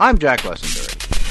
I'm Jack Lessenberry.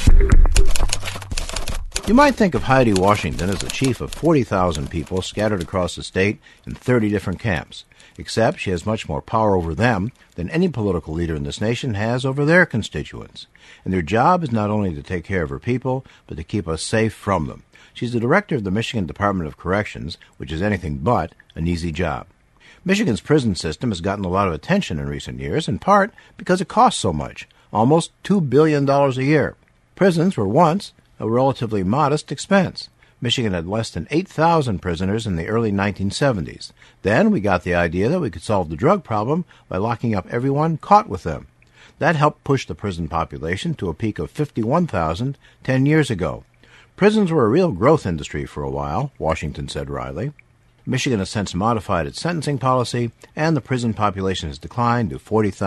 You might think of Heidi Washington as the chief of 40,000 people scattered across the state in 30 different camps, except she has much more power over them than any political leader in this nation has over their constituents. And their job is not only to take care of her people, but to keep us safe from them. She's the director of the Michigan Department of Corrections, which is anything but an easy job. Michigan's prison system has gotten a lot of attention in recent years, in part because it costs so much, almost $2 billion a year. Prisons were once a relatively modest expense. Michigan had less than 8,000 prisoners in the early 1970s. Then we got the idea that we could solve the drug problem by locking up everyone caught with them. That helped push the prison population to a peak of 51,000 10 years ago. Prisons were a real growth industry for a while, Washington said wryly. Michigan has since modified its sentencing policy, and the prison population has declined to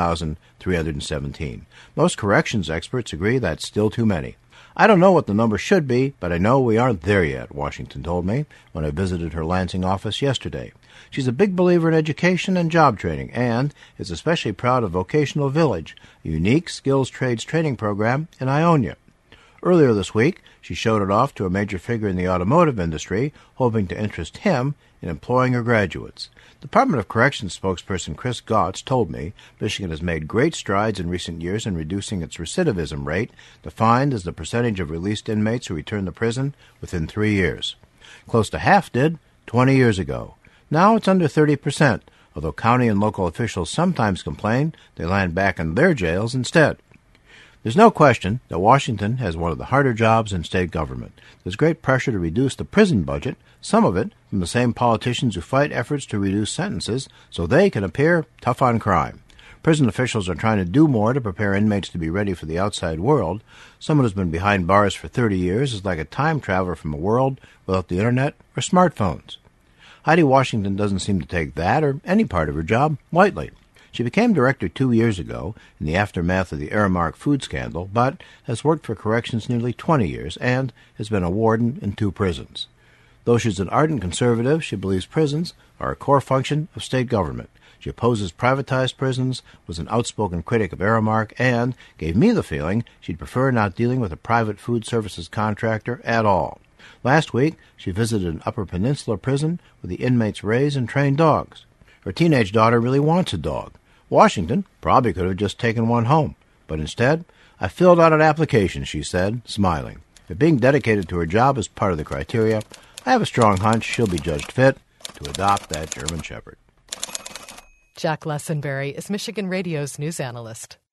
40,317. Most corrections experts agree that's still too many. I don't know what the number should be, but I know we aren't there yet, Washington told me when I visited her Lansing office yesterday. She's a big believer in education and job training, and is especially proud of Vocational Village, a unique skills trades training program in Ionia. Earlier this week, she showed it off to a major figure in the automotive industry, hoping to interest him in employing her graduates. Department of Corrections spokesperson Chris Gautz told me Michigan has made great strides in recent years in reducing its recidivism rate, defined as the percentage of released inmates who return to prison within 3 years. Close to half did 20 years ago. Now it's under 30%, although county and local officials sometimes complain they land back in their jails instead. There's no question that Washington has one of the harder jobs in state government. There's great pressure to reduce the prison budget, some of it from the same politicians who fight efforts to reduce sentences so they can appear tough on crime. Prison officials are trying to do more to prepare inmates to be ready for the outside world. Someone who's been behind bars for 30 years is like a time traveler from a world without the internet or smartphones. Heidi Washington doesn't seem to take that or any part of her job lightly. She became director 2 years ago in the aftermath of the Aramark food scandal, but has worked for corrections nearly 20 years and has been a warden in 2 prisons. Though she's an ardent conservative, she believes prisons are a core function of state government. She opposes privatized prisons, was an outspoken critic of Aramark, and gave me the feeling she'd prefer not dealing with a private food services contractor at all. Last week, she visited an Upper Peninsula prison where the inmates raise and train dogs. Her teenage daughter really wants a dog. Washington probably could have just taken one home, but instead, I filled out an application, she said, smiling. If being dedicated to her job is part of the criteria, I have a strong hunch she'll be judged fit to adopt that German Shepherd. Jack Lessenberry is Michigan Radio's news analyst.